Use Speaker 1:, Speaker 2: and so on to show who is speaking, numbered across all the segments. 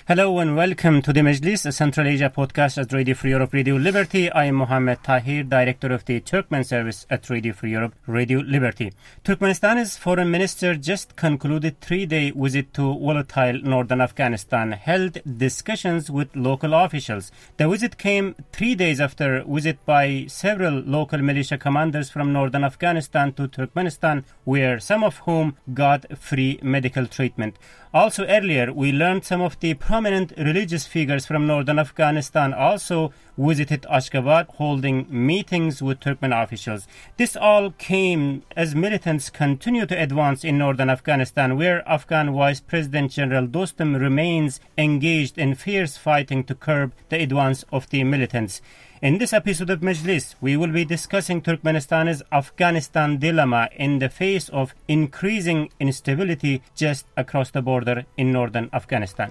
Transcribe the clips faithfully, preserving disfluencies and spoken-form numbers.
Speaker 1: Hello and welcome to the Majlis, a Central Asia podcast at Radio Free Europe, Radio Liberty. I am Mohammed Tahir, Director of the Turkmen Service at Radio Free Europe, Radio Liberty. Turkmenistan's foreign minister just concluded three-day visit to volatile northern Afghanistan, held discussions with local officials. The visit came three days after a visit by several local militia commanders from northern Afghanistan to Turkmenistan, where some of whom got free medical treatment. Also earlier, we learned some of the prominent religious figures from northern Afghanistan also visited Ashgabat, holding meetings with Turkmen officials. This all came as militants continue to advance in northern Afghanistan, where Afghan Vice President General Dostum remains engaged in fierce fighting to curb the advance of the militants. In this episode of Majlis, we will be discussing Turkmenistan's Afghanistan dilemma in the face of increasing instability just across the border in northern Afghanistan.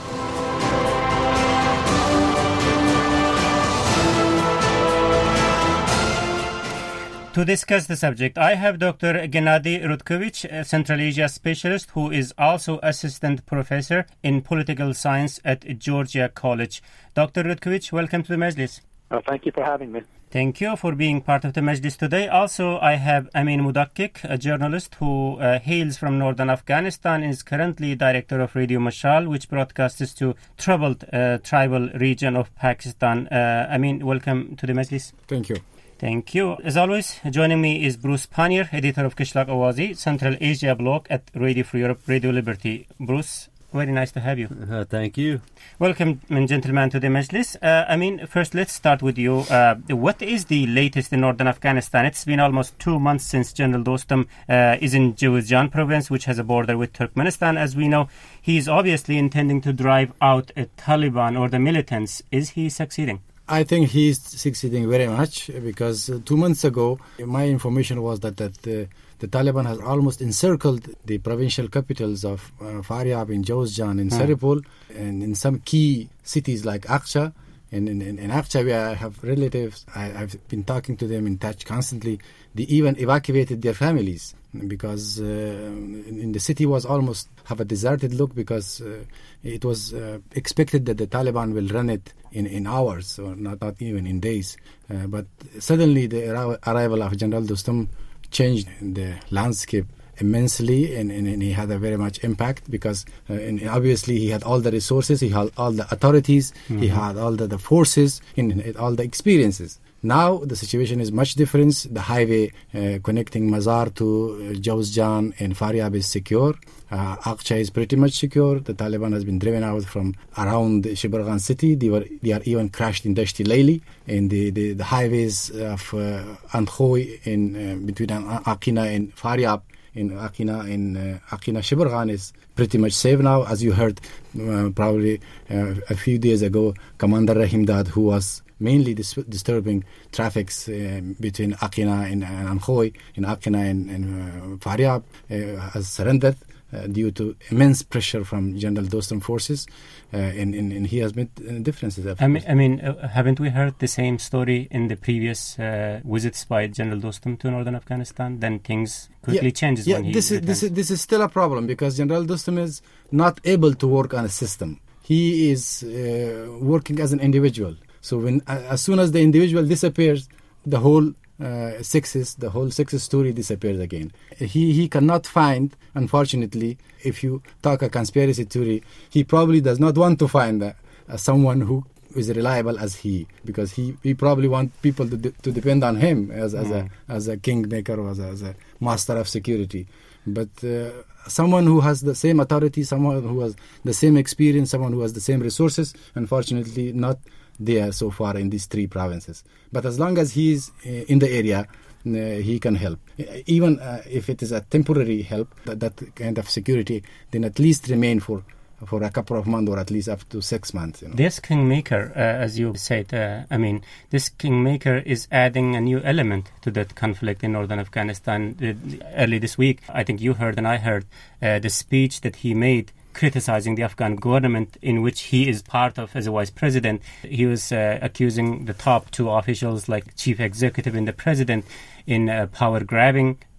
Speaker 1: To discuss the subject, I have Doctor Gennady Rutkovich, a Central Asia specialist who is also assistant professor in political science at Georgia College. Doctor Rutkovich, welcome to the Majlis.
Speaker 2: Uh, thank you for having me.
Speaker 1: Thank you for being part of the Majlis today. Also, I have Amin Mudakkik, a journalist who uh, hails from northern Afghanistan and is currently director of Radio Mashal, which broadcasts to troubled uh, tribal region of Pakistan. Uh, Amin, welcome to the Majlis.
Speaker 3: Thank you.
Speaker 1: Thank you. As always, joining me is Bruce Panier, editor of Kishlak Awazi, Central Asia blog at Radio Free Europe, Radio Liberty. Bruce, very nice to have you.
Speaker 4: Uh, thank you.
Speaker 1: Welcome, gentlemen, to the Majlis. Uh, I mean, first, let's start with you. Uh, what is the latest in northern Afghanistan? It's been almost two months since General Dostum uh, is in Jowzjan province, which has a border with Turkmenistan. As we know, he is obviously intending to drive out a Taliban or the militants. Is he succeeding?
Speaker 3: I think he's succeeding very much because uh, two months ago, my information was that, that uh, the Taliban has almost encircled the provincial capitals of uh, Faryab, in Jowzjan, in hmm. Saripol, and in some key cities like Aqcha. In, in, in Aqcha, where I have relatives, I, I've been talking to them, in touch constantly. They even evacuated their families because uh, in, in the city was almost have a deserted look because uh, it was uh, expected that the Taliban will run it in, in hours or not, not even in days. Uh, but suddenly the arri- arrival of General Dostum changed the landscape immensely, and, and, and he had a very much impact because uh, and obviously he had all the resources, he had all the authorities, mm-hmm. he had all the, the forces, and, and all the experiences. Now the situation is much different. The highway uh, connecting Mazar to uh, Jowzjan and Faryab is secure. Uh, Aqcha is pretty much secure. The Taliban has been driven out from around Shibarghan city. They were they are even crashed in Dashti Laili, and the, the, the highways of uh, Antkhoy in uh, between Aqina and Faryab in Aqina in uh, Aqina Shibarghan is pretty much safe now. As you heard uh, probably uh, a few days ago, Commander Rahim Dad, who was mainly dis- disturbing traffics uh, between Aqina and, and Antkhoy, in Aqina and, and uh, Faryab, uh, has surrendered uh, due to immense pressure from General Dostum forces, uh, and, and, and he has made uh, differences.
Speaker 1: I mean, I mean uh, haven't we heard the same story in the previous uh, visits by General Dostum to northern Afghanistan? Then things quickly
Speaker 3: yeah,
Speaker 1: changes
Speaker 3: yeah,
Speaker 1: when he
Speaker 3: this is, this is this is still a problem because General Dostum is not able to work on a system. He is uh, working as an individual. So when uh, as soon as the individual disappears, the whole uh, success, the whole success story disappears again. He he cannot find, unfortunately, if you talk a conspiracy theory, he probably does not want to find uh, uh, someone who is reliable as he, because he, he probably want people to de- to depend on him as as mm. a as a kingmaker or as a, as a master of security. But uh, someone who has the same authority, someone who has the same experience, someone who has the same resources, unfortunately not there so far in these three provinces. But as long as he is uh, in the area, uh, he can help. Even uh, if it is a temporary help, that, that kind of security, then at least remain for for a couple of months or at least up to six months. You know.
Speaker 1: This kingmaker, uh, as you said, uh, I mean, this kingmaker is adding a new element to that conflict in northern Afghanistan. Uh, early this week, I think you heard and I heard uh, the speech that he made criticizing the Afghan government, in which he is part of as a vice president. He was uh, accusing the top two officials, like chief executive and the president, in uh, power grabbing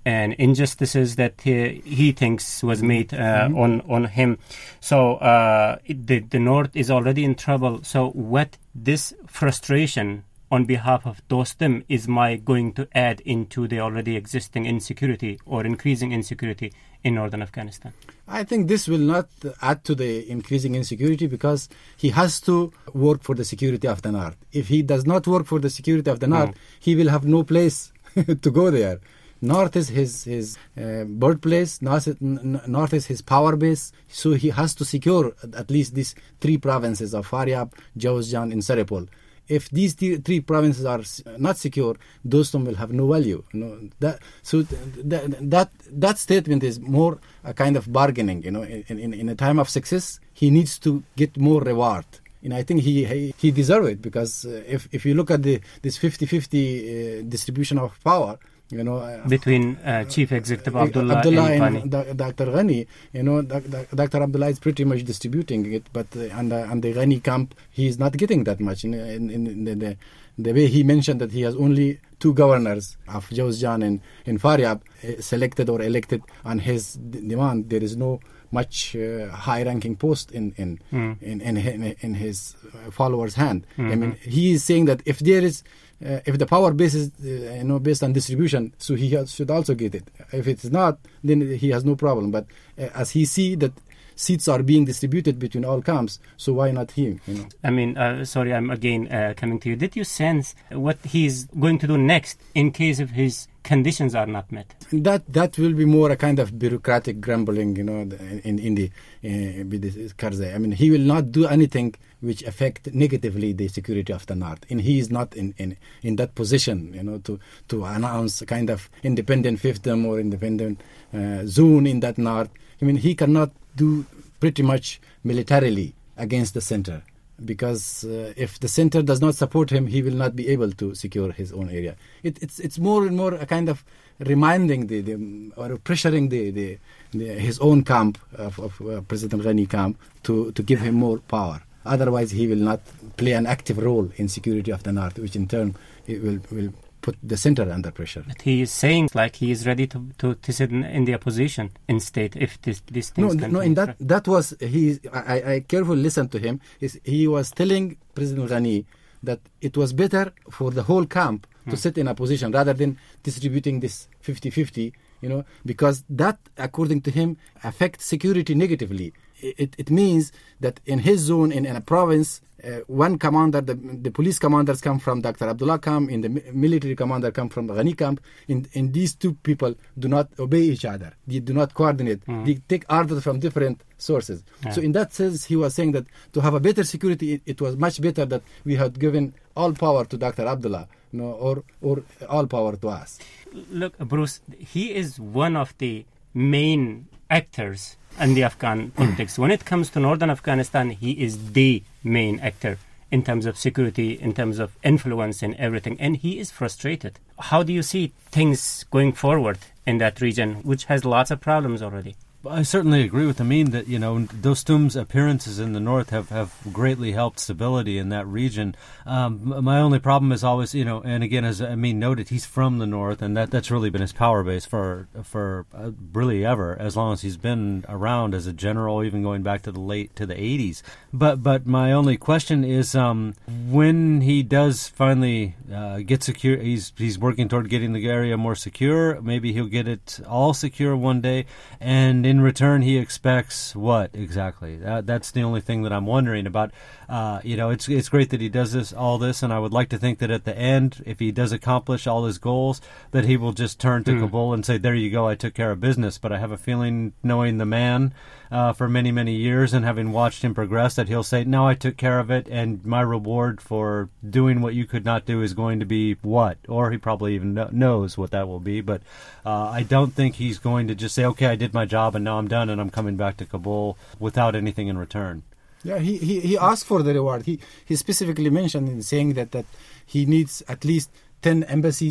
Speaker 1: and injustices that he, he thinks was made uh, mm-hmm. on on him. So uh, it, the the North is already in trouble. So what this frustration on behalf of Dostum is my going to add into the already existing insecurity or increasing insecurity in northern Afghanistan?
Speaker 3: I think this will not add to the increasing insecurity because he has to work for the security of the North. If he does not work for the security of the North, mm. he will have no place to go there. North is his, his uh, birthplace, North, North is his power base, so he has to secure at least these three provinces of Faryab, Jawzjan, and Saripol. If these th- three provinces are not secure, Dostum will have no value. You know, that, so th- th- that that statement is more a kind of bargaining. You know, in, in, in a time of success, he needs to get more reward. And I think he he, he deserves it because uh, if if you look at the this fifty-fifty uh, distribution of power, you know, uh,
Speaker 1: between uh, Chief Executive Abdullah,
Speaker 3: Abdullah
Speaker 1: and,
Speaker 3: and D- Doctor Ghani, you know, Doctor Abdullah is pretty much distributing it, but uh, and, uh, and the Ghani camp, he is not getting that much. In, in, in the, the the way he mentioned that he has only two governors of Jawzjan and, and Faryab uh, selected or elected on his d- demand. There is no much uh, high-ranking post in in, mm. in, in, in in his followers' hand. Mm-hmm. I mean, he is saying that if there is Uh, if the power base is, uh, you know, based on distribution, so he has, should also get it. If it's not, then he has no problem. But uh, as he see that seats are being distributed between all camps, so why not him? You know?
Speaker 1: I mean, uh, sorry, I'm again uh, coming to you. Did you sense what he's going to do next in case of his conditions are not met?
Speaker 3: That that will be more a kind of bureaucratic grumbling, you know, in in the uh, with the Karzai. I mean, he will not do anything which affect negatively the security of the North, and he is not in, in, in that position, you know, to, to announce a kind of independent fiefdom or independent uh, zone in that North. I mean, he cannot do pretty much militarily against the center, because uh, if the center does not support him, he will not be able to secure his own area. It, it's it's more and more a kind of reminding the, the or pressuring the, the, the his own camp of, of uh, President Ghani camp to, to give him more power. Otherwise, he will not play an active role in security of the North, which in turn it will will put the center under pressure.
Speaker 1: But he is saying like he is ready to, to, to sit in, in the opposition in state if this these things.
Speaker 3: No, no. In that that was he. I, I carefully listened to him. Is he was telling President Ghani that it was better for the whole camp to hmm. sit in opposition rather than distributing this fifty-fifty. You know, because that, according to him, affects security negatively. It, it means that in his zone, in, in a province, uh, one commander, the, the police commanders come from Doctor Abdullah camp, and the military commander come from Ghani camp, and, and these two people do not obey each other. They do not coordinate. Mm. They take orders from different sources. Yeah. So in that sense, he was saying that to have a better security, it, it was much better that we had given all power to Doctor Abdullah, you know, or, or all power to us.
Speaker 1: Look, Bruce, he is one of the main actors in the Afghan politics. When it comes to northern Afghanistan, he is the main actor in terms of security, in terms of influence and everything, and he is frustrated. How do you see things going forward in that region, which has lots of problems already?
Speaker 2: I certainly agree with Amin that, you know, Dostum's appearances in the north have, have greatly helped stability in that region. Um, my only problem is always, you know, and again, as Amin noted, he's from the north, and that, that's really been his power base for for uh, really ever, as long as he's been around as a general, even going back to the late to the eighties. But but my only question is, um, when he does finally uh, get secure, he's he's working toward getting the area more secure. Maybe he'll get it all secure one day, and in In return, he expects what exactly? That, that's the only thing that I'm wondering about. Uh, you know, it's it's great that he does this, all this, and I would like to think that at the end, if he does accomplish all his goals, that he will just turn to mm. Kabul and say, "There you go, I took care of business." But I have a feeling, knowing the man uh, for many many years and having watched him progress, that he'll say, "No, I took care of it, and my reward for doing what you could not do is going to be what?" Or he probably even kn- knows what that will be. But uh, I don't think he's going to just say, "Okay, I did my job, and now I'm done, and I'm coming back to Kabul," without anything in return.
Speaker 3: Yeah, he, he, he asked for the reward. He he specifically mentioned in saying that, that he needs at least ten embassies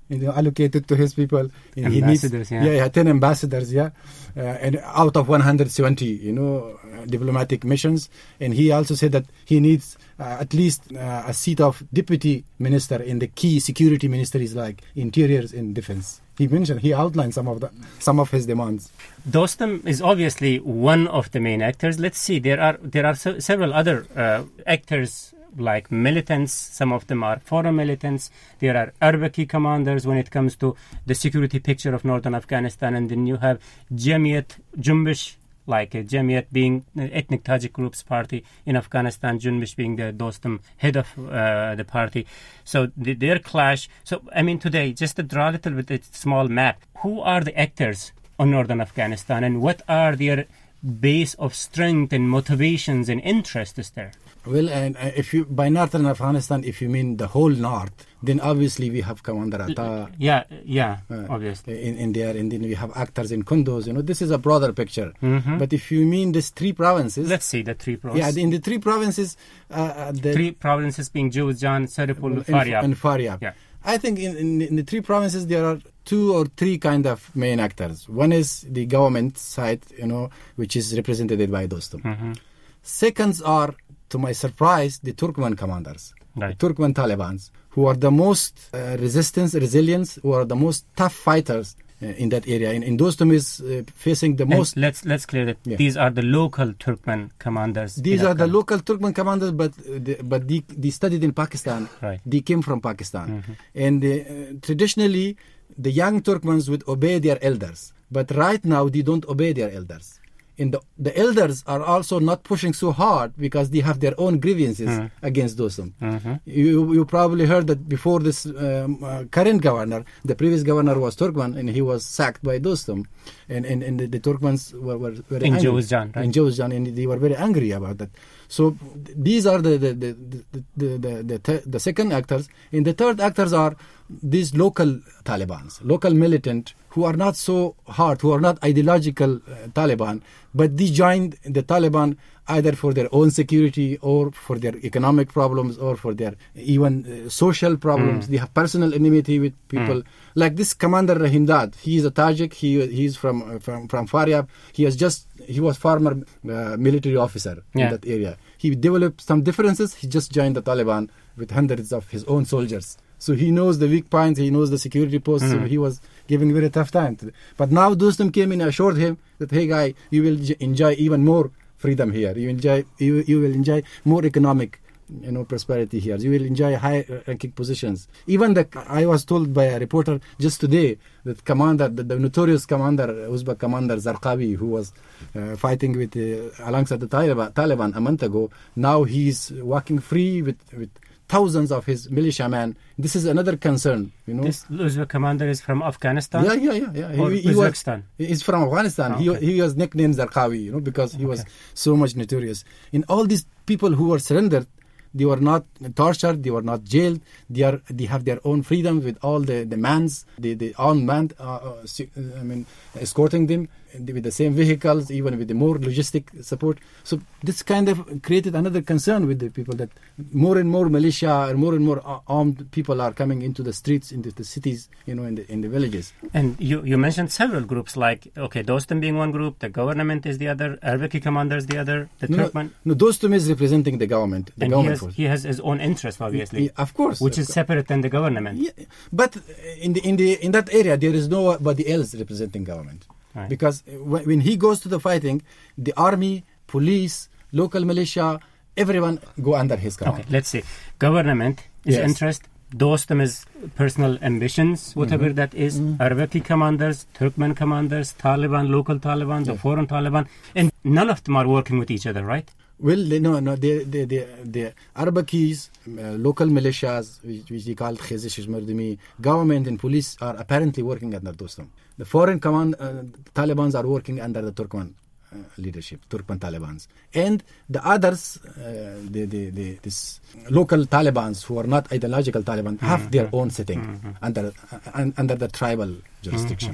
Speaker 3: you know, allocated to his people. And
Speaker 1: ambassadors,
Speaker 3: he needs,
Speaker 1: yeah.
Speaker 3: yeah, ten ambassadors, yeah, uh, and out of one hundred seventy, you know, uh, diplomatic missions. And he also said that he needs uh, at least uh, a seat of deputy minister in the key security ministries like interiors and defense. He mentioned, he outlined some of the some of his demands.
Speaker 1: Dostum is obviously one of the main actors. Let's see, there are there are se- several other uh, actors like militants. Some of them are foreign militants. There are Arbaki commanders when it comes to the security picture of northern Afghanistan, and then you have Jamiat Junbish, like uh, Jamiat being the ethnic Tajik group's party in Afghanistan, Junbish being the Dostum head of uh, the party. So the, their clash. So I mean, today, just to draw a little bit a small map, who are the actors on northern Afghanistan, and what are their base of strength and motivations and interests there?
Speaker 3: Well, and uh, if you by northern Afghanistan, if you mean the whole north, then obviously we have Commander Atta.
Speaker 1: Yeah, yeah,
Speaker 3: uh,
Speaker 1: obviously.
Speaker 3: In, in there, and then we have actors in Kunduz. You know, this is a broader picture.
Speaker 1: Mm-hmm.
Speaker 3: But if you mean these three provinces,
Speaker 1: Let's see the three provinces.
Speaker 3: yeah, in the three provinces, uh, the
Speaker 1: Three provinces being Jowzjan, Saripul,
Speaker 3: and,
Speaker 1: Faryab.
Speaker 3: and Faryab.
Speaker 1: Yeah.
Speaker 3: I think in, in, in the three provinces there are two or three kind of main actors. One is the government side, you know, which is represented by Dostum.
Speaker 1: Mm-hmm.
Speaker 3: Seconds are, to my surprise, the Turkmen commanders,
Speaker 1: Right.
Speaker 3: the Turkmen Talibans, who are the most uh, resistance, resilience, who are the most tough fighters uh, in that area. In, in Dostum is uh, facing the
Speaker 1: And
Speaker 3: most.
Speaker 1: let's let's clear it.
Speaker 3: Yeah.
Speaker 1: These are the local Turkmen commanders.
Speaker 3: These
Speaker 1: in
Speaker 3: are the
Speaker 1: Afghanistan.
Speaker 3: local Turkmen commanders, but uh, they, but they, they studied in Pakistan.
Speaker 1: Right.
Speaker 3: They came from Pakistan,
Speaker 1: Mhm.
Speaker 3: and uh, traditionally the young Turkmens would obey their elders. But right now they don't obey their elders. And the, the elders are also not pushing so hard because they have their own grievances
Speaker 1: Mhm.
Speaker 3: against Dostum.
Speaker 1: Mhm.
Speaker 3: You you probably heard that before this um, uh, current governor, the previous governor was Turkmen, and he was sacked by Dostum, and and, and the, the Turkmens were, were very
Speaker 1: In
Speaker 3: angry.
Speaker 1: Jowzjan, right?
Speaker 3: In Jowzjan, and they were very angry about that. So th- these are the the the the the, the, the, the, the second actors, and the third actors are these local Talibans, local militant who are not so hard, who are not ideological uh, Taliban, but they joined the Taliban either for their own security or for their economic problems or for their even uh, social problems.
Speaker 1: Mm.
Speaker 3: They have personal enmity with people. Like this commander Rahim Dad, he is a Tajik. He he's from uh, from from Faryab. He has just he was former uh, military officer
Speaker 1: Yeah.
Speaker 3: in that area. He developed some differences. He just joined the Taliban with hundreds of his own soldiers. So he knows the weak points. He knows the security posts. So
Speaker 1: Mm.
Speaker 3: he was giving very tough time. To, but now Dostum came in and assured him that, hey guy, you will j- enjoy even more freedom here. You enjoy you you will enjoy more economic, you know, prosperity here. You will enjoy high ranking positions. Even the I was told by a reporter just today that commander, the, the notorious commander, Uzbek commander Zarqawi, who was uh, fighting with uh, alongside the Taliban, Taliban a month ago, now he's walking free with with thousands of his militiamen. This is another concern, you know.
Speaker 1: This Uzbek commander is from Afghanistan.
Speaker 3: Yeah, yeah, yeah, yeah.
Speaker 1: Or
Speaker 3: He, he was,
Speaker 1: Uzbekistan.
Speaker 3: he's from Afghanistan.
Speaker 1: Oh,
Speaker 3: He
Speaker 1: okay.
Speaker 3: he was nicknamed Zarqawi, you know, because he was
Speaker 1: Okay.
Speaker 3: so much notorious. In all these people who were surrendered, they were not tortured, they were not jailed. They are they have their own freedom with all the the mans, the the armed man. Uh, uh, se- I mean, escorting them with the same vehicles, even with the more logistic support. So this kind of created another concern with the people that more and more militia and more and more uh, armed people are coming into the streets, into the cities, you know, in the in the villages.
Speaker 1: And you, you mentioned several groups like, okay, Dostum being one group, the government is the other, Arbaki commanders the other, the
Speaker 3: No,
Speaker 1: Turkmen.
Speaker 3: no, Dostum is representing the government, the
Speaker 1: And he
Speaker 3: government
Speaker 1: has,
Speaker 3: force.
Speaker 1: he has his own interest, obviously,
Speaker 3: Yeah, of course,
Speaker 1: which
Speaker 3: of
Speaker 1: is
Speaker 3: course.
Speaker 1: separate than the government.
Speaker 3: Yeah, but in the in the in that area there is nobody else representing government.
Speaker 1: Right.
Speaker 3: Because when, when he goes to the fighting, the army, police, local militia, everyone go under his command.
Speaker 1: Okay, let's see. Government is
Speaker 3: Yes.
Speaker 1: interest. Dostum is personal ambitions, whatever
Speaker 3: Mm-hmm.
Speaker 1: that is. Arbaki commanders, Turkmen commanders, Taliban, local Taliban, the
Speaker 3: Yeah.
Speaker 1: foreign Taliban, and none of them are working with each other, right?
Speaker 3: Well, they, no, no, the the the, the Arbakis, uh, local militias, which, which they call Khizish Mardumi, government and police are apparently working under Dostum. The foreign command uh, Talibans are working under the Turkmen uh, leadership, Turkmen Talibans, and the others, uh, the, the the this local Talibans who are not ideological Taliban have their own setting under uh, un, under the tribal jurisdiction.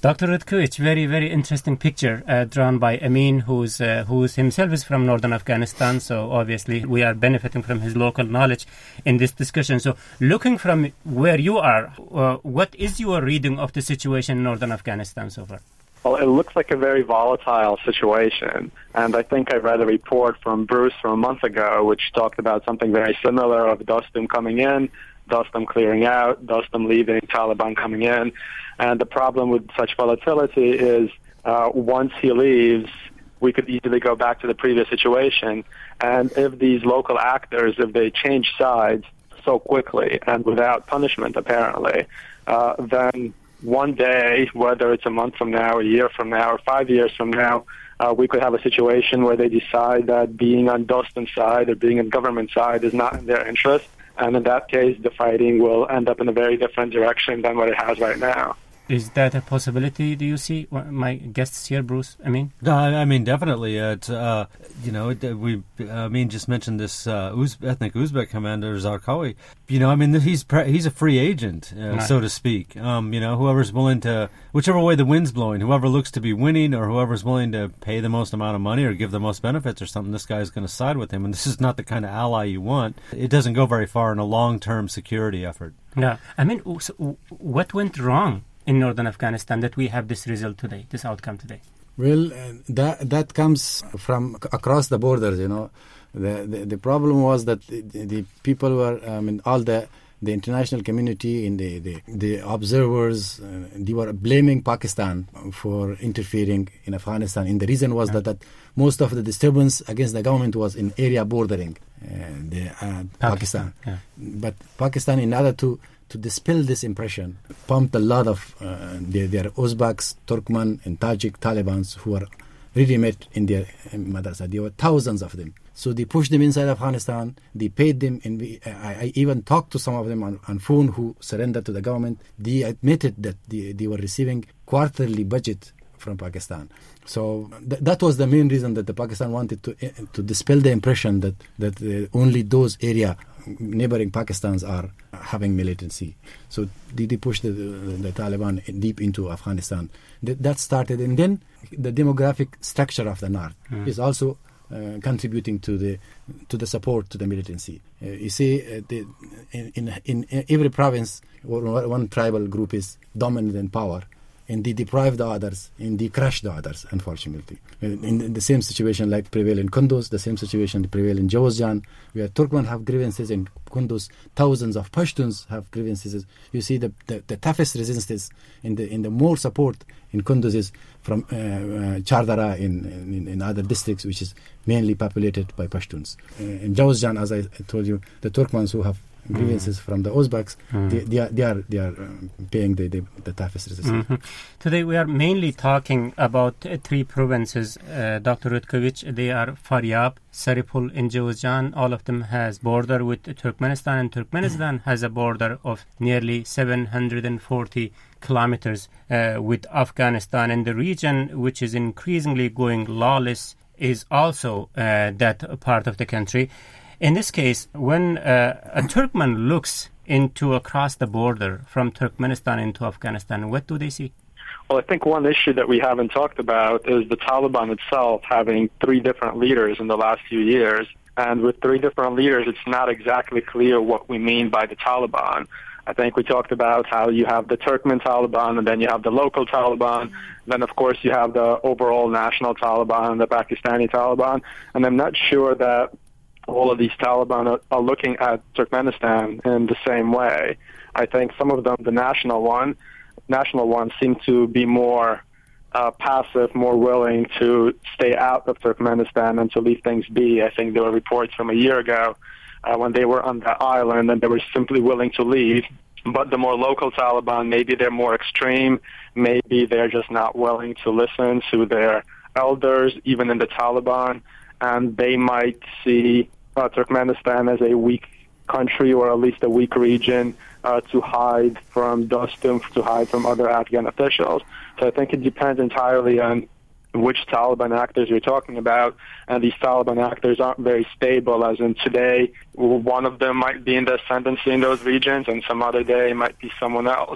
Speaker 1: Doctor Rutkovich, very, very interesting picture uh, drawn by Amin, who's uh, who's himself is from northern Afghanistan. So obviously we are benefiting from his local knowledge in this discussion. So looking from where you are, uh, what is your reading of the situation in northern Afghanistan so far?
Speaker 4: Well, it looks like a very volatile situation. And I think I read a report from Bruce from a month ago, which talked about something very similar of Dostum coming in, Dostum clearing out, Dostum leaving, Taliban coming in. And the problem with such volatility is uh, once he leaves, we could easily go back to the previous situation. And if these local actors, if they change sides so quickly and without punishment, apparently, uh, then one day, whether it's a month from now, a year from now, or five years from now, uh, we could have a situation where they decide that being on Dostum's side or being on government side is not in their interest. And in that case, the fighting will end up in a very different direction than what it has right now.
Speaker 1: Is that a possibility, do you see? My guests here, Bruce, I mean?
Speaker 2: No, I mean, definitely. Uh, it's, uh, you know, it, we, I mean, just mentioned this uh, Uz- ethnic Uzbek commander, Zarqawi. You know, I mean, he's pre- he's a free agent, uh, right. so to speak. Um, you know, whoever's willing to, whichever way the wind's blowing, whoever looks to be winning or whoever's willing to pay the most amount of money or give the most benefits or something, this guy's going to side with him. And this is not the kind of ally you want. It doesn't go very far in a long-term security effort.
Speaker 1: Yeah. I mean, so what went wrong in northern Afghanistan that we have this result today, this outcome today?
Speaker 3: Well, uh, that that comes from c- across the borders, you know. The, the the problem was that the, the people were, I mean, all the the international community and the, the, the observers, uh, they were blaming Pakistan for interfering in Afghanistan. And the reason was yeah. that, that most of the disturbance against the government was in area bordering uh, the, uh, Pakistan. Pakistan. Yeah. But Pakistan, in order to to dispel this impression, pumped a lot of uh, their, their Uzbeks, Turkmen, and Tajik Talibans who were really met in their madrasa. There were thousands of them. So they pushed them inside Afghanistan. They paid them, and we, I, I even talked to some of them on, on phone who surrendered to the government. They admitted that they, they were receiving quarterly budget from Pakistan. So th- that was the main reason that the Pakistan wanted to uh, to dispel the impression that that uh, only those area neighboring Pakistans are having militancy. So they, they pushed the, the, the Taliban deep into Afghanistan. Th- that started, and then the demographic structure of the North mm. is also uh, contributing to the to the support to the militancy. Uh, you see, uh, the, in, in in every province, one, one tribal group is dominant in power, and they deprive the others, and they crush the others, unfortunately. In the same situation like prevail in Kunduz, the same situation prevail in Jawzjan, where Turkmen have grievances in Kunduz, thousands of Pashtuns have grievances. You see the, the, the toughest resistance in the in the more support in Kunduz is from uh, uh, Chardara in, in in other districts, which is mainly populated by Pashtuns. Uh, in Jawzjan, as I told you, the Turkmens who have grievances mm. from the Uzbeks, mm. they, they are they are they are um, paying the, the the toughest resistance.
Speaker 1: Mm-hmm. Today we are mainly talking about uh, three provinces, uh, Doctor Rutkovich. They are Faryab, Saripul, and Jawzjan. All of them has border with Turkmenistan, and Turkmenistan has a border of nearly seven hundred forty kilometers uh, with Afghanistan, and the region which is increasingly going lawless is also uh, that part of the country. In this case, when uh, a Turkmen looks into across the border from Turkmenistan into Afghanistan, what do they see?
Speaker 4: Well, I think one issue that we haven't talked about is the Taliban itself having three different leaders in the last few years. And with three different leaders, it's not exactly clear what we mean by the Taliban. I think we talked about how you have the Turkmen Taliban, and then you have the local Taliban. Then, of course, you have the overall national Taliban, the Pakistani Taliban. And I'm not sure that all of these Taliban are, are looking at Turkmenistan in the same way. I think some of them, the national one, national ones seem to be more uh, passive, more willing to stay out of Turkmenistan and to leave things be. I think there were reports from a year ago uh, when they were on that island and they were simply willing to leave. But the more local Taliban, maybe they're more extreme, maybe they're just not willing to listen to their elders, even in the Taliban, and they might see Uh, Turkmenistan as a weak country, or at least a weak region, uh, to hide from Dostum, to hide from other Afghan officials. So I think it depends entirely on which Taliban actors you're talking about, and these Taliban actors aren't very stable, as in today, one of them might be in the ascendancy in those regions, and some other day might be someone else.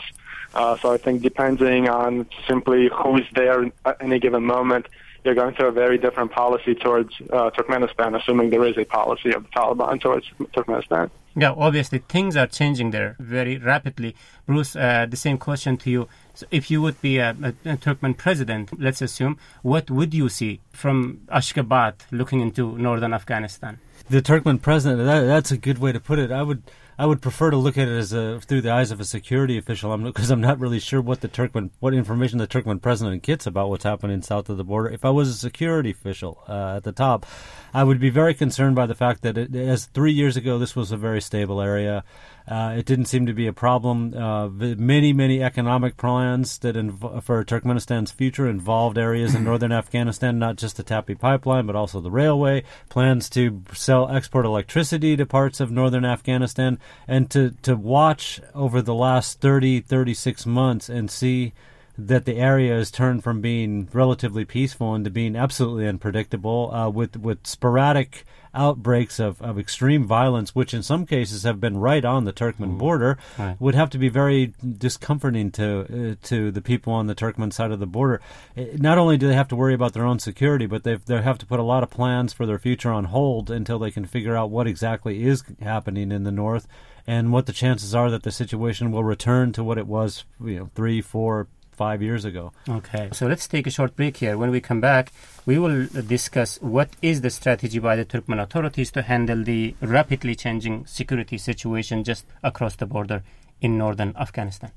Speaker 4: Uh, so I think depending on simply who's there at any given moment, you're going to have a very different policy towards uh, Turkmenistan, assuming there is a policy of the Taliban towards Turkmenistan.
Speaker 1: Yeah, obviously things are changing there very rapidly. Bruce, uh, the same question to you. So if you would be a, a, a Turkmen president, let's assume, what would you see from Ashgabat looking into northern Afghanistan?
Speaker 2: The Turkmen president, that, that's a good way to put it. I would I would prefer to look at it as a, through the eyes of a security official, because I'm, I'm not really sure what the Turkmen, what information the Turkmen president gets about what's happening south of the border. If I was a security official uh, at the top, I would be very concerned by the fact that, it, as three years ago, this was a very stable area. Uh, it didn't seem to be a problem. Uh, many, many economic plans that inv- for Turkmenistan's future involved areas in northern Afghanistan, not just the Tapi pipeline, but also the railway, plans to sell, export electricity to parts of northern Afghanistan, and to, to watch over the last thirty, thirty-six months and see that the area has turned from being relatively peaceful into being absolutely unpredictable, uh, with, with sporadic outbreaks of, of extreme violence, which in some cases have been right on the Turkmen border, right, would have to be very discomforting to uh, to the people on the Turkmen side of the border. Not only do they have to worry about their own security, but they they have to put a lot of plans for their future on hold until they can figure out what exactly is happening in the north and what the chances are that the situation will return to what it was, you know, three, four, five years ago.
Speaker 1: Okay, so let's take a short break here. When we come back, we will discuss what is the strategy by the Turkmen authorities to handle the rapidly changing security situation just across the border in northern Afghanistan.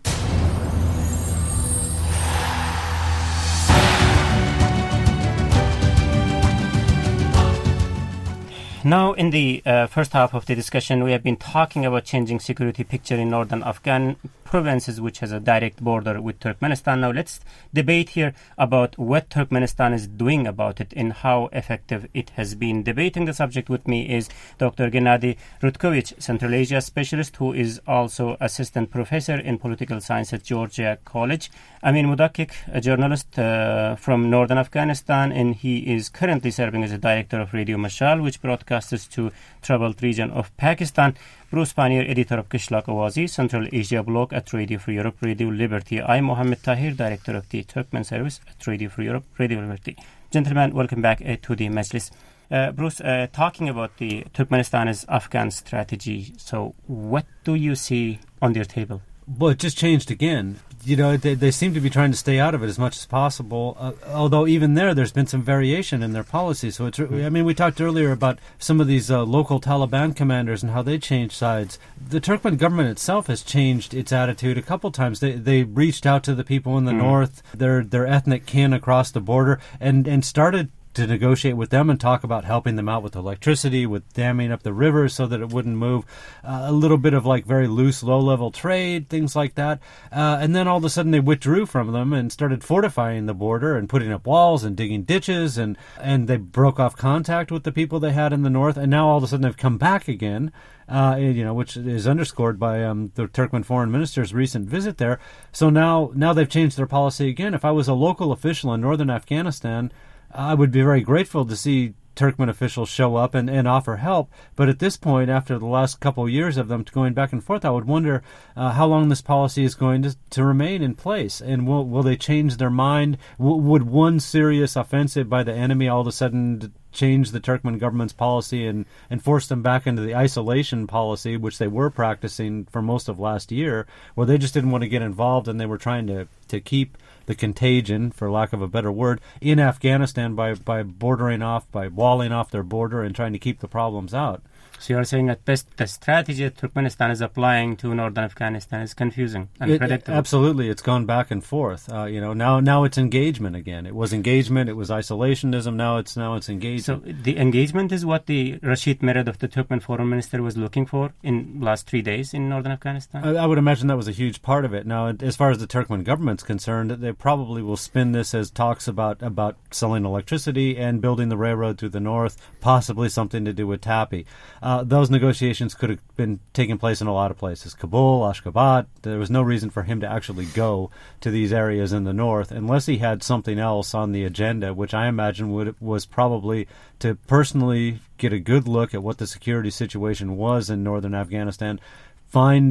Speaker 1: Now, in the uh, first half of the discussion, we have been talking about changing security picture in northern Afghan provinces, which has a direct border with Turkmenistan. Now, let's debate here about what Turkmenistan is doing about it and how effective it has been. Debating the subject with me is Doctor Gennady Rutkovich, Central Asia specialist, who is also assistant professor in political science at Georgia College. Amin Mudakik, a journalist uh, from northern Afghanistan, and he is currently serving as a director of Radio Mashal, which broadcasts to troubled region of Pakistan. Bruce Pannier, editor of Qishlaq Awazi, Central Asia blog at Radio Free Europe, Radio Liberty. I'm Mohammed Tahir, director of the Turkmen service at Radio Free Europe, Radio Liberty. Gentlemen, welcome back uh, to the Majlis. Uh, Bruce, uh, talking about the Turkmenistan's Afghan strategy, so what do you see on their table?
Speaker 2: Well, it just changed again. You know, they, they seem to be trying to stay out of it as much as possible, uh, although even there, there's been some variation in their policy. So, it's, I mean, we talked earlier about some of these uh, local Taliban commanders and how they changed sides. The Turkmen government itself has changed its attitude a couple times. They they reached out to the people in the mm. north, their their ethnic kin across the border, and, and started to negotiate with them and talk about helping them out with electricity, with damming up the rivers so that it wouldn't move, uh, a little bit of like very loose, low-level trade, things like that. Uh, and then all of a sudden they withdrew from them and started fortifying the border and putting up walls and digging ditches, and, and they broke off contact with the people they had in the north, and now all of a sudden they've come back again, uh, you know, which is underscored by um, the Turkmen foreign minister's recent visit there. So now, now they've changed their policy again. If I was a local official in northern Afghanistan, I would be very grateful to see Turkmen officials show up and, and offer help. But at this point, after the last couple of years of them going back and forth, I would wonder uh, how long this policy is going to, to remain in place. And will will they change their mind? W- would one serious offensive by the enemy all of a sudden change the Turkmen government's policy and, and force them back into the isolation policy, which they were practicing for most of last year, where they just didn't want to get involved and they were trying to, to keep the contagion, for lack of a better word, in Afghanistan by, by bordering off, by walling off their border and trying to keep the problems out.
Speaker 1: So you're saying at best the strategy that Turkmenistan is applying to northern Afghanistan is confusing and
Speaker 2: it,
Speaker 1: unpredictable.
Speaker 2: Absolutely. It's gone back and forth. Uh, you know, now now it's engagement again. It was engagement, it was isolationism, now it's now it's engagement.
Speaker 1: So the engagement is what the Rashid Meredov, the Turkmen foreign minister, was looking for in last three days in northern Afghanistan?
Speaker 2: I, I would imagine that was a huge part of it. Now, as far as the Turkmen government's concerned, they probably will spin this as talks about, about selling electricity and building the railroad through the north, possibly something to do with Tapi. Uh, those negotiations could have been taking place in a lot of places. Kabul, Ashgabat. There was no reason for him to actually go to these areas in the north unless he had something else on the agenda, which I imagine would was probably to personally get a good look at what the security situation was in northern Afghanistan, find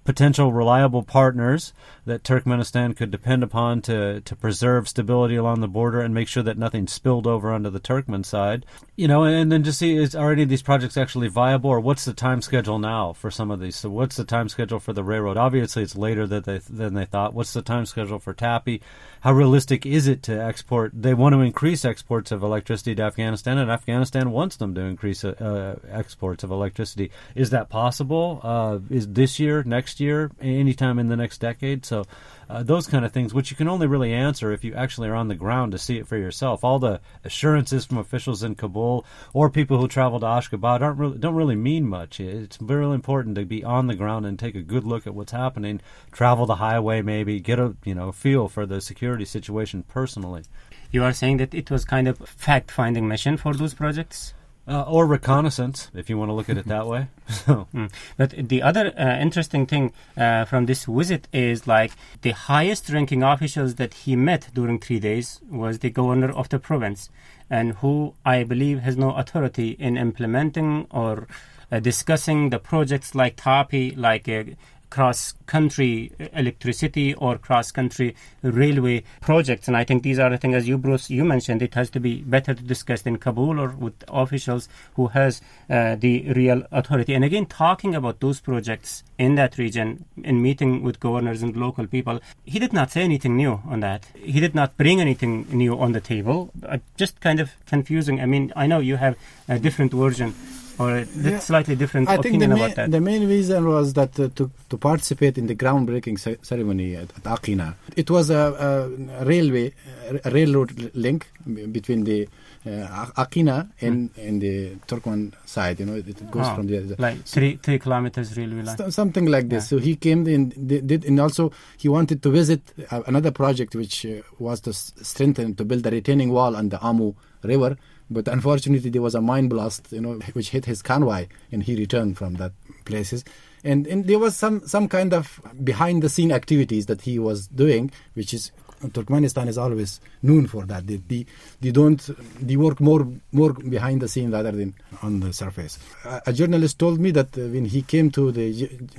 Speaker 2: potential reliable partners that Turkmenistan could depend upon to, to preserve stability along the border and make sure that nothing spilled over onto the Turkmen side. You know, and then just see, is, are any of these projects actually viable, or what's the time schedule now for some of these? So what's the time schedule for the railroad? Obviously, it's later than they, than they thought. What's the time schedule for TAPI? How realistic is it to export? They want to increase exports of electricity to Afghanistan, and Afghanistan wants them to increase uh, exports of electricity. Is that possible? Uh, is this year, next year, anytime in the next decade? So uh, those kind of things, which you can only really answer if you actually are on the ground to see it for yourself. All the assurances from officials in Kabul or people who travel to Ashgabat aren't really, don't really mean much. It's really important to be on the ground and take a good look at what's happening. Travel the highway, maybe get a you know feel for the security situation personally.
Speaker 1: You are saying that it was kind of fact-finding mission for those projects?
Speaker 2: Uh, or reconnaissance, if you want to look at it that way. So.
Speaker 1: Mm. But the other uh, interesting thing uh, from this visit is like the highest ranking officials that he met during three days was the governor of the province, and who I believe has no authority in implementing or uh, discussing the projects like TAPI, like a cross-country electricity or cross-country railway projects. And I think these are the things, as you, Bruce, you mentioned, it has to be better discussed in Kabul or with officials who has uh, the real authority. And again, talking about those projects in that region, in meeting with governors and local people, he did not say anything new on that. He did not bring anything new on the table. Uh, just kind of confusing. I mean, I know you have a different version or a yeah. slightly different
Speaker 3: I
Speaker 1: opinion
Speaker 3: think the
Speaker 1: about
Speaker 3: main,
Speaker 1: that.
Speaker 3: The main reason was that uh, to, to participate in the groundbreaking ce- ceremony at, at Aqina. It was a, a railway, a railroad link between the uh, Aqina and, mm. and the Turkmen side. You know, it, it goes
Speaker 1: oh,
Speaker 3: from the
Speaker 1: like three three kilometers railway line.
Speaker 3: St- something like this. Yeah. So he came in, did, and also he wanted to visit uh, another project which uh, was to s- strengthen, to build a retaining wall on the Amu River. But unfortunately, there was a mine blast, you know, which hit his convoy, and he returned from that places. And, and there was some, some kind of behind-the-scene activities that he was doing, which is Turkmenistan is always known for that. They, they, they don't they work more more behind the scene rather than on the surface. A, a journalist told me that uh, when he came to the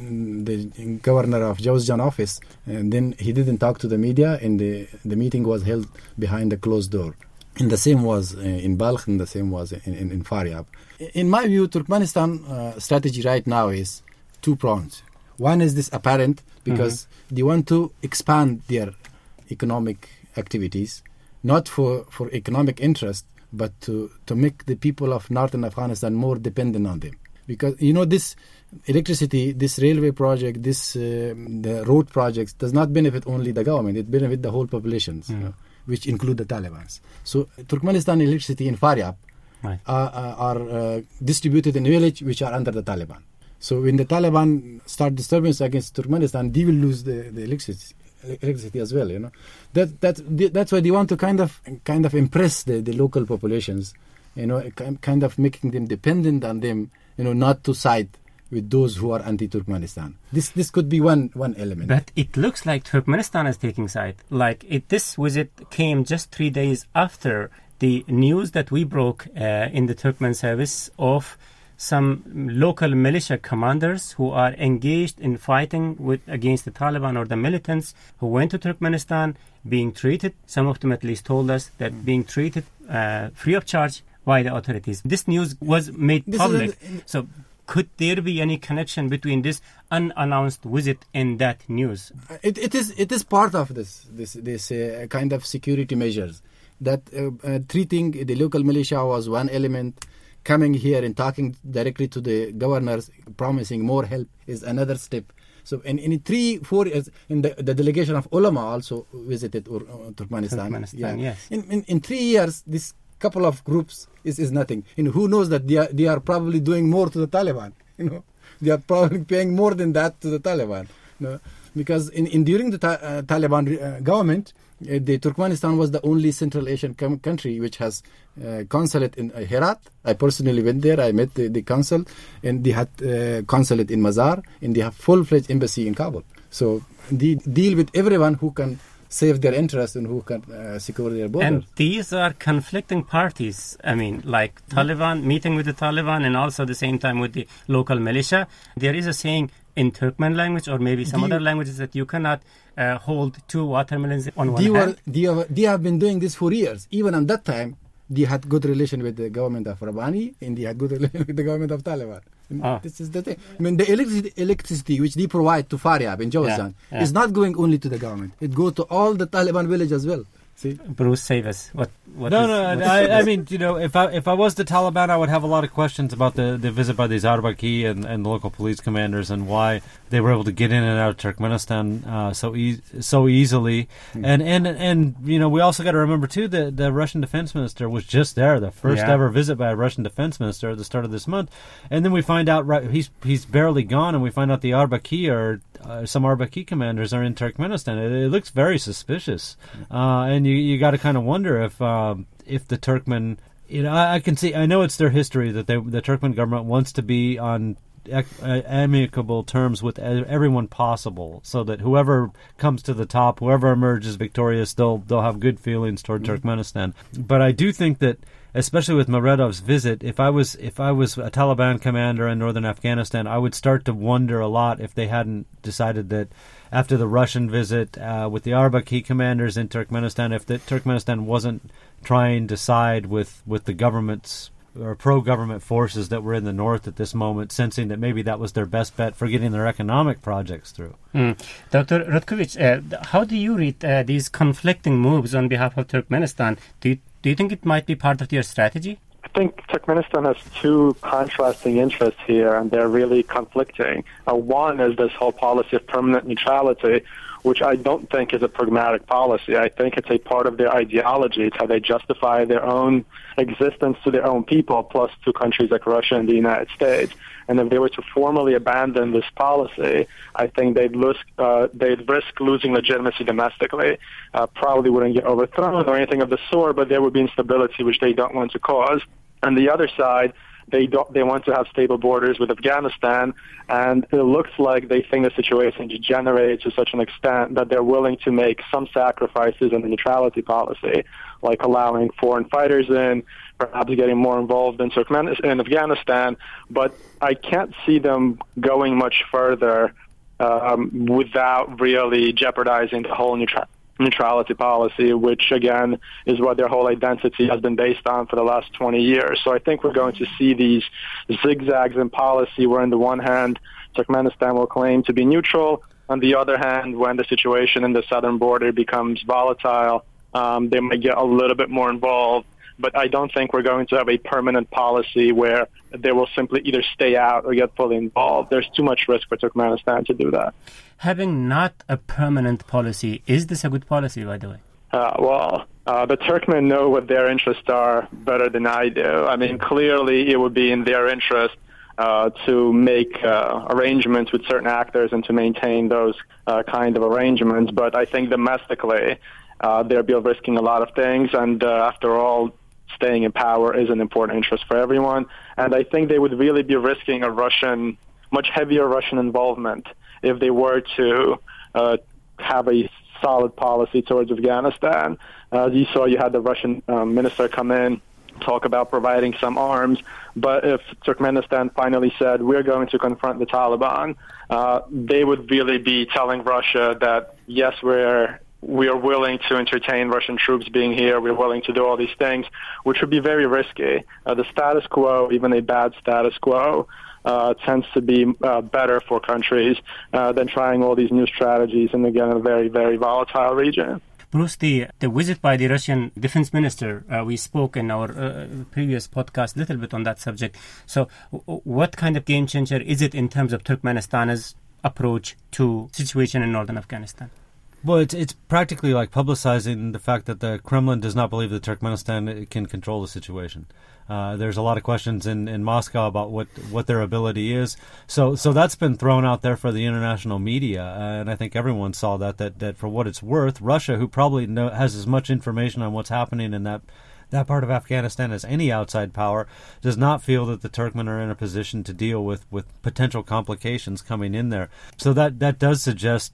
Speaker 3: the governor of Jawzjan office, and then he didn't talk to the media, and the the meeting was held behind a closed door. And the same was uh, in Balkh, and the same was in, in, in Faryab. In my view, Turkmenistan uh, strategy right now is two prongs. One is this apparent, because mm-hmm. they want to expand their economic activities, not for, for economic interest, but to, to make the people of northern Afghanistan more dependent on them. Because, you know, this electricity, this railway project, this uh, the road projects does not benefit only the government, it benefits the whole populations. Mm-hmm. You know, which include the Taliban. So Turkmenistan electricity in Faryab right. uh, uh, are uh, distributed in villages which are under the Taliban. So when the Taliban start disturbance against Turkmenistan, they will lose the, the electricity, electricity as well. You know, that that that's why they want to kind of kind of impress the, the local populations. You know, kind of making them dependent on them. You know, not to side with those who are anti-Turkmenistan. This this could be one one element.
Speaker 1: But it looks like Turkmenistan is taking side. Like it, this visit came just three days after the news that we broke uh, in the Turkmen service of some local militia commanders who are engaged in fighting with against the Taliban or the militants who went to Turkmenistan, being treated, some of them at least told us that being treated uh, free of charge by the authorities. This news was made this public. A, so could there be any connection between this unannounced visit and that news?
Speaker 3: It, it is it is part of this this this uh, kind of security measures. That uh, uh, treating the local militia was one element. Coming here and talking directly to the governors, promising more help is another step. So in, in three, four years, in the, the delegation of ulama also visited Ur, uh, Turkmenistan.
Speaker 1: Turkmenistan,
Speaker 3: yeah.
Speaker 1: yes.
Speaker 3: In, in in three years, this couple of groups is, is nothing. And who knows that they are, they are probably doing more to the Taliban. You know, they are probably paying more than that to the Taliban. You know? Because in, in during the ta- uh, Taliban uh, government, uh, the Turkmenistan was the only Central Asian com- country which has uh, consulate in uh, Herat. I personally went there. I met the, the consul, and they had uh, consulate in Mazar, and they have full-fledged embassy in Kabul. So they deal with everyone who can save their interest and who can uh, secure their borders.
Speaker 1: And these are conflicting parties. I mean, like Taliban, meeting with the Taliban and also at the same time with the local militia. There is a saying in Turkmen language or maybe some
Speaker 3: Do
Speaker 1: other
Speaker 3: you-
Speaker 1: languages that you cannot uh, hold two watermelons on one
Speaker 3: They,
Speaker 1: hand.
Speaker 3: were, they, have, they have been doing this for years. Even at that time, they had good relation with the government of Rabbani and they had good relation with the government of Taliban. And
Speaker 1: Ah.
Speaker 3: This is the thing. I mean, the electricity, electricity which they provide to Faryab in Jawzjan
Speaker 1: Yeah, yeah.
Speaker 3: is not going only to the government. It goes to all the Taliban village as well. See?
Speaker 1: Bruce, save us. What? what
Speaker 2: No,
Speaker 1: is-
Speaker 2: no.
Speaker 1: what is-
Speaker 2: I, I mean, you know, if I if I was the Taliban, I would have a lot of questions about the, the visit by these Arbaki and, and the local police commanders and why they were able to get in and out of Turkmenistan uh, so e- so easily.
Speaker 3: Hmm.
Speaker 2: And, and and you know, we also got to remember too that the Russian defense minister was just there, the first
Speaker 1: Yeah.
Speaker 2: ever visit by a Russian defense minister at the start of this month. And then we find out right, he's he's barely gone, and we find out the Arbaki are uh, some Arbaki commanders are in Turkmenistan. It, it looks very suspicious, uh, and you you got to kind of wonder if um, if the Turkmen, you know, I, I can see, I know it's their history that they, the Turkmen government wants to be on ec- uh, amicable terms with e- everyone possible, so that whoever comes to the top, whoever emerges victorious, they'll they'll have good feelings toward Turkmenistan. But I do think that, especially with Meredov's visit, if I was if I was a Taliban commander in northern Afghanistan, I would start to wonder a lot if they hadn't decided that after the Russian visit uh, with the Arbaki commanders in Turkmenistan, if the Turkmenistan wasn't trying to side with, with the government's or pro-government forces that were in the north at this moment, sensing that maybe that was their best bet for getting their economic projects through.
Speaker 1: Mm. Doctor Rutkovich, uh, th- how do you read uh, these conflicting moves on behalf of Turkmenistan? Do you, do you think it might be part of their strategy?
Speaker 4: I think Turkmenistan has two contrasting interests here, and they're really conflicting. Uh, one is this whole policy of permanent neutrality, which I don't think is a pragmatic policy. I think it's a part of their ideology. It's how they justify their own existence to their own people, plus to countries like Russia and the United States. And if they were to formally abandon this policy, I think they'd, lose, uh, they'd risk losing legitimacy domestically. Uh, probably wouldn't get overthrown or anything of the sort, but there would be instability, which they don't want to cause. On the other side, they don't, they want to have stable borders with Afghanistan, and it looks like they think the situation degenerates to such an extent that they're willing to make some sacrifices in the neutrality policy, like allowing foreign fighters in, perhaps getting more involved in Turkmenistan, in Afghanistan. But I can't see them going much further um, without really jeopardizing the whole neutral. neutrality policy, which again is what their whole identity has been based on for the last twenty years. So I think we're going to see these zigzags in policy where on the one hand Turkmenistan will claim to be neutral, on the other hand when the situation in the southern border becomes volatile, um, they might get a little bit more involved. But I don't think we're going to have a permanent policy where they will simply either stay out or get fully involved. There's too much risk for Turkmenistan to do that.
Speaker 1: Having not a permanent policy, is this a good policy, by the way?
Speaker 4: Uh, well, uh, the Turkmen know what their interests are better than I do. I mean, clearly it would be in their interest uh, to make uh, arrangements with certain actors and to maintain those uh, kind of arrangements. But I think domestically, uh, they'll be risking a lot of things. And uh, after all, staying in power is an important interest for everyone. And I think they would really be risking a Russian, much heavier Russian involvement if they were to uh, have a solid policy towards Afghanistan. Uh, as you saw, you had the Russian um, minister come in, talk about providing some arms. But if Turkmenistan finally said, we're going to confront the Taliban, uh, they would really be telling Russia that, yes, we're we are willing to entertain Russian troops being here. We're willing to do all these things, which would be very risky. Uh, the status quo, even a bad status quo, uh, tends to be uh, better for countries uh, than trying all these new strategies in, again, a very, very volatile region.
Speaker 1: Bruce, the, the visit by the Russian defense minister, uh, we spoke in our uh, previous podcast a little bit on that subject. So w- what kind of game changer is it in terms of Turkmenistan's approach to situation in northern Afghanistan?
Speaker 2: Well, it's it's practically like publicizing the fact that the Kremlin does not believe that Turkmenistan can control the situation. Uh, there's a lot of questions in, in Moscow about what, what their ability is. So so that's been thrown out there for the international media, uh, and I think everyone saw that, that, that for what it's worth, Russia, who probably know, has as much information on what's happening in that that part of Afghanistan as any outside power, does not feel that the Turkmen are in a position to deal with, with potential complications coming in there. So that, that does suggest that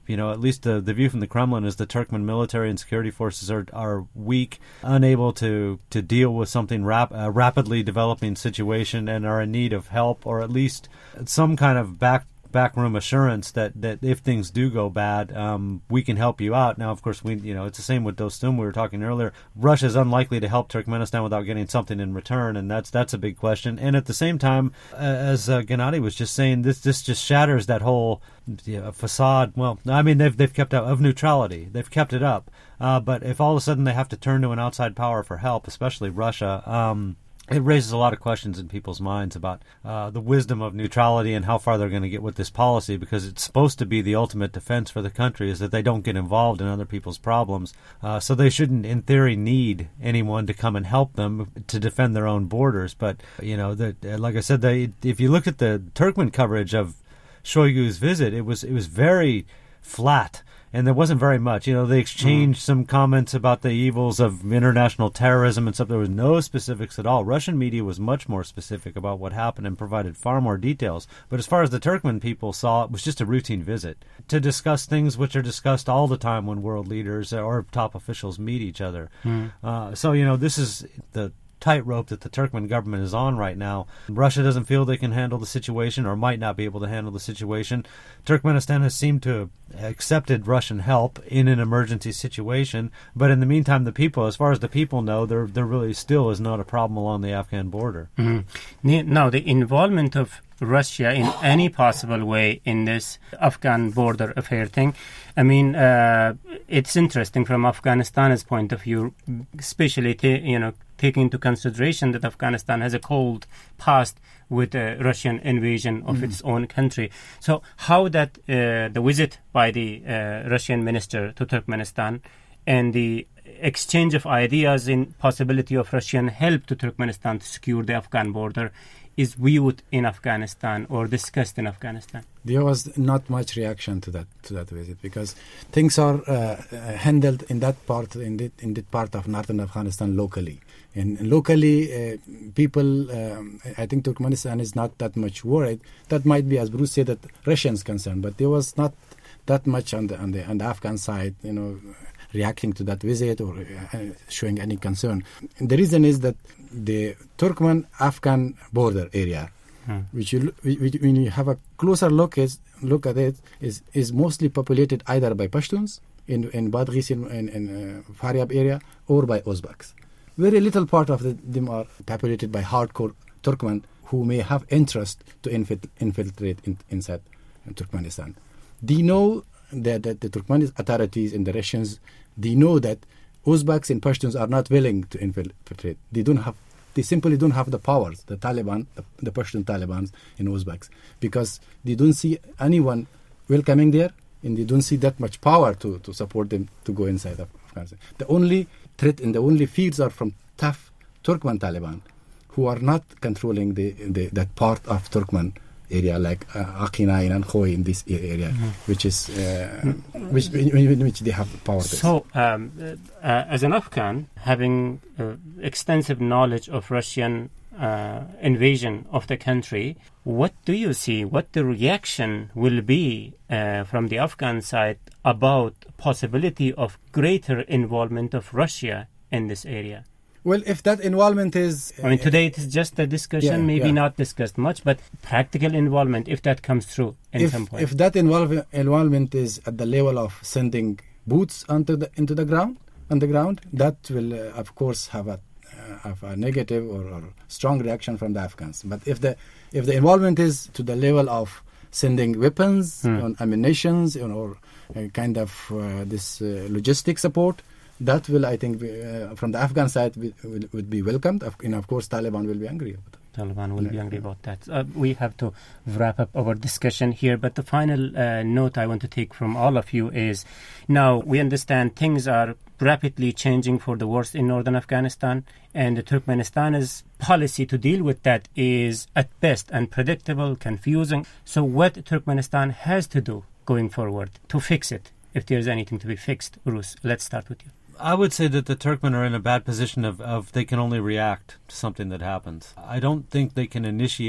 Speaker 2: you know, at least the, the view from the Kremlin is the Turkmen military and security forces are are weak, unable to, to deal with something rap, a rapidly developing situation, and are in need of help, or at least some kind of back backroom assurance that, that if things do go bad, um, we can help you out. Now, of course, we you know it's the same with Dostum. We were talking earlier. Russia is unlikely to help Turkmenistan without getting something in return, and that's that's a big question. And at the same time, uh, as uh, Gennady was just saying, this this just shatters that whole you know, facade. Well, I mean, they've they've kept up of neutrality. They've kept it up, uh, but if all of a sudden they have to turn to an outside power for help, especially Russia. Um, It raises a lot of questions in people's minds about uh, the wisdom of neutrality and how far they're going to get with this policy, because it's supposed to be the ultimate defense for the country is that they don't get involved in other people's problems. Uh, so they shouldn't, in theory, need anyone to come and help them to defend their own borders. But, you know, the, like I said, they, if you look at the Turkmen coverage of Shoigu's visit, it was it was very flat. And there wasn't very much. You know, they exchanged mm. some comments about the evils of international terrorism and stuff. There was no specifics at all. Russian media was much more specific about what happened and provided far more details. But as far as the Turkmen people saw, it was just a routine visit to discuss things which are discussed all the time when world leaders or top officials meet each other. Mm. Uh, so, you know, this is the tightrope that the Turkmen government is on right now. Russia doesn't feel they can handle the situation, or might not be able to handle the situation. Turkmenistan has seemed to have accepted Russian help in an emergency situation, but in the meantime, the people, as far as the people know, there there really still is not a problem along the Afghan border.
Speaker 1: Mm-hmm. Now, the involvement of Russia in any possible way in this Afghan border affair thing, I mean, uh, it's interesting from Afghanistan's point of view, especially, t- you know, taking into consideration that Afghanistan has a cold past with the Russian invasion of mm. its own country. So how that uh, the visit by the uh, Russian minister to Turkmenistan and the exchange of ideas in possibility of Russian help to Turkmenistan to secure the Afghan border is viewed in Afghanistan or discussed in Afghanistan?
Speaker 3: There was not much reaction to that to that visit, because things are uh, handled in that part in that in that part of northern Afghanistan locally. And locally, uh, people, um, I think Turkmenistan is not that much worried. That might be, as Bruce said, that Russians concerned, but there was not that much on the on the on the Afghan side, you know, reacting to that visit or uh, showing any concern. And the reason is that the Turkmen-Afghan border area, hmm. which, you, which when you have a closer look is look at it, is is mostly populated either by Pashtuns in in Badghis in, in, in uh, Faryab area, or by Uzbeks. Very little part of the, them are populated by hardcore Turkmen who may have interest to infil- infiltrate in, inside Turkmenistan. They know that, that the Turkmen authorities and the Russians, they know that Uzbeks and Pashtuns are not willing to infiltrate. They don't have, they simply don't have the powers, the Taliban, the, the Pashtun Talibans in Uzbeks, because they don't see anyone welcoming there, and they don't see that much power to, to support them to go inside of Afghanistan. The only threat and the only fears are from tough Turkmen Taliban, who are not controlling the, the that part of Turkmen area, like uh, Akhinai and Khoi in this area, mm-hmm. which is uh, which in which they have power.
Speaker 1: So, um, uh, as an Afghan, having uh, extensive knowledge of Russian uh, invasion of the country, what do you see? What the reaction will be uh, from the Afghan side about possibility of greater involvement of Russia in this area?
Speaker 3: Well, if that involvement is...
Speaker 1: I mean, today it is just a discussion, yeah, maybe yeah. not discussed much, but practical involvement, if that comes through in
Speaker 3: if,
Speaker 1: some point.
Speaker 3: If that involve, involvement is at the level of sending boots onto the, into the ground, on the ground, that will, uh, of course, have a, uh, have a negative or, or strong reaction from the Afghans. But if the if the involvement is to the level of sending weapons, hmm. on ammunitions, you know, or uh, kind of uh, this uh, logistic support, that will, I think, be, uh, from the Afghan side, be, will, would be welcomed. And, of course, Taliban will be angry about it.
Speaker 1: Taliban will yeah. be angry about that. Uh, we have to wrap up our discussion here, but the final uh, note I want to take from all of you is, now we understand things are rapidly changing for the worse in northern Afghanistan, and the Turkmenistan's policy to deal with that is at best unpredictable, confusing. So what Turkmenistan has to do going forward to fix it, if there's anything to be fixed? Bruce, let's start with you.
Speaker 2: I would say that the Turkmen are in a bad position of, of they can only react to something that happens. I don't think they can initiate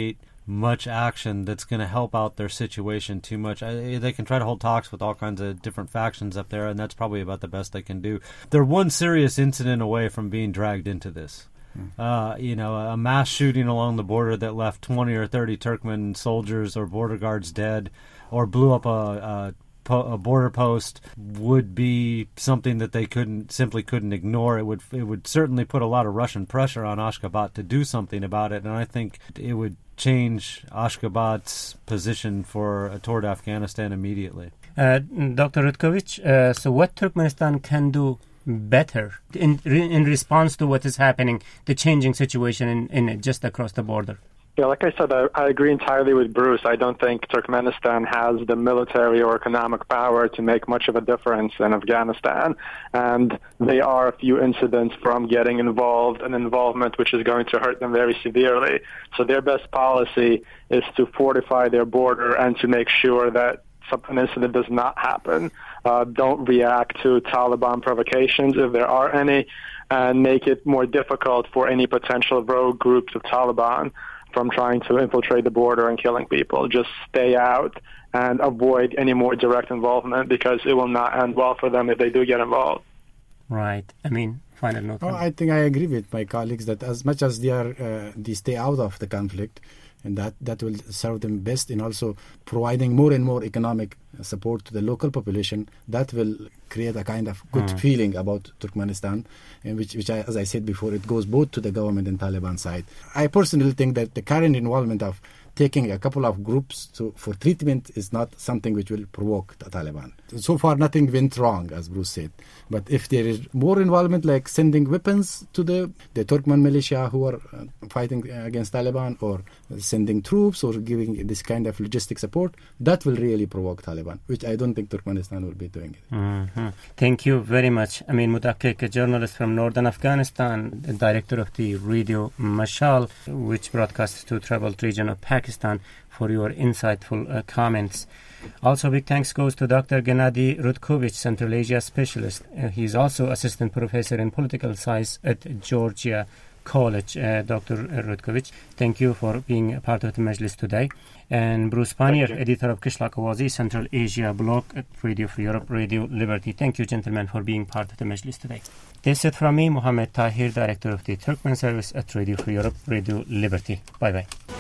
Speaker 2: much action that's going to help out their situation too much. I, they can try to hold talks with all kinds of different factions up there, and that's probably about the best they can do. They're one serious incident away from being dragged into this. Uh, you know, a mass shooting along the border that left twenty or thirty Turkmen soldiers or border guards dead, or blew up a, a, a border post, would be something that they couldn't simply couldn't ignore. It would it would certainly put a lot of Russian pressure on Ashgabat to do something about it, and I think it would change Ashgabat's position for uh, toward Afghanistan immediately.
Speaker 1: Uh, Doctor Rutkovich, uh, so what Turkmenistan can do better in in response to what is happening, the changing situation in, in just across the border?
Speaker 4: Yeah, like I said, I, I agree entirely with Bruce. I don't think Turkmenistan has the military or economic power to make much of a difference in Afghanistan. And they are a few incidents from getting involved, an involvement which is going to hurt them very severely. So their best policy is to fortify their border and to make sure that an incident does not happen. Uh, don't react to Taliban provocations, if there are any, and make it more difficult for any potential rogue groups of Taliban from trying to infiltrate the border and killing people. Just stay out and avoid any more direct involvement, because it will not end well for them if they do get involved.
Speaker 1: Right. I mean, final note.
Speaker 3: Oh, I think I agree with my colleagues that as much as they are, uh, they stay out of the conflict, and that, that will serve them best in also providing more and more economic support to the local population. That will create a kind of good mm. feeling about Turkmenistan, and which, which I, as I said before, it goes both to the government and Taliban side. I personally think that the current involvement of taking a couple of groups to, for treatment is not something which will provoke the Taliban. So far, nothing went wrong, as Bruce said. But if there is more involvement, like sending weapons to the, the Turkmen militia who are uh, fighting against Taliban, or sending troops, or giving this kind of logistic support, that will really provoke Taliban, which I don't think Turkmenistan will be doing it.
Speaker 1: Mm-hmm. Thank you very much. Amin Mutaqiq, a journalist from northern Afghanistan, the director of the Radio Mashal, which broadcasts to troubled region of Pakistan, for your insightful uh, comments. Also, big thanks goes to Doctor Gennady Rutkovich, Central Asia specialist. Uh, he is also assistant professor in political science at Georgia College. Uh, Doctor Rutkovich, thank you for being a part of the Majlis today. And Bruce Pannier, editor of Qishloq Awazi, Central Asia blog at Radio Free Europe, Radio Liberty. Thank you, gentlemen, for being part of the Majlis today. That's it from me, Mohammed Tahir, director of the Turkmen service at Radio Free Europe, Radio Liberty. Bye-bye.